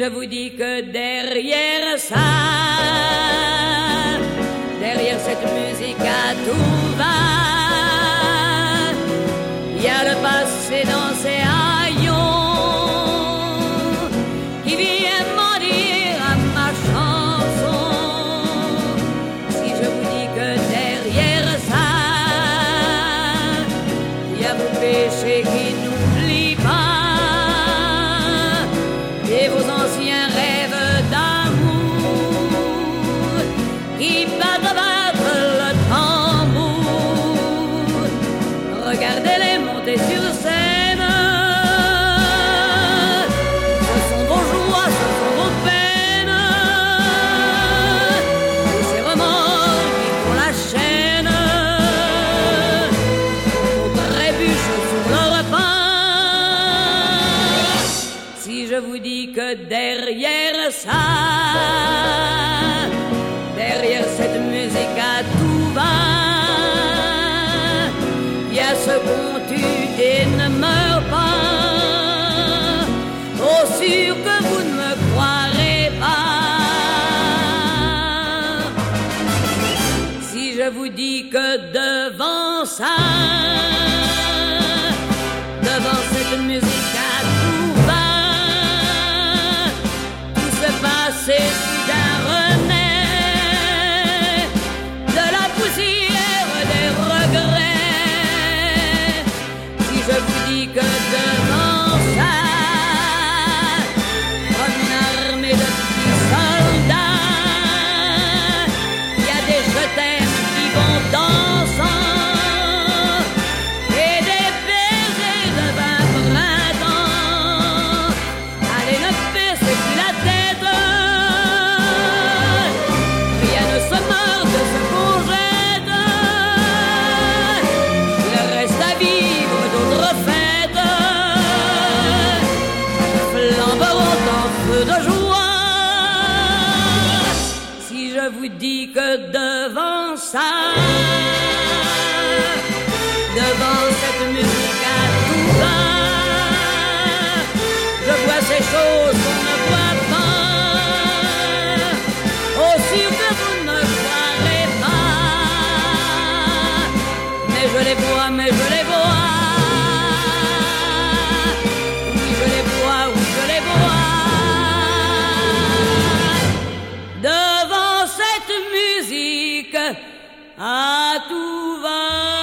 vous dis que derrière ça, derrière cette musique à tout va, il y a le passé dans ses haillons qui vient m'en dire à ma chanson. Si je vous dis que derrière ça, il y a vos péchés qui n'oublient pas et vos anciens rêves d'amour qui battent le tambour. Regardez-les monter sur scène, ce sont vos joies, ce sont vos peines, et ces remords qui font la chaîne, vos trébuches sur leur pain. Si je vous dis que derrière ça, derrière cette musique à tout va, il y a ce qu'on tue et ne meurt pas. Oh, sûr que vous ne me croirez pas si je vous dis que devant ça, devant cette musique à tout va, tout se passe et soudain renaît de la poussière des regrets. Si je vous dis que devant ça, comme une armée de petits soldats, il y a des je t'aime qui vont dansant et des baisers de 20 printemps. Allez, ne baissez plus la tête, rien ne se meurt de ce qu'on jette. Il reste à vivre d'autres fêtes, flamberont en feu de joie. Si je vous dis que devant ça, devant cette musique à tout va, je vois ces choses qu'on ne voit pas. Oh, sûr que vous ne me croirez pas, mais je les vois, mais je les vois. Oui, je les vois, oui, je les vois. Devant cette musique à tout va.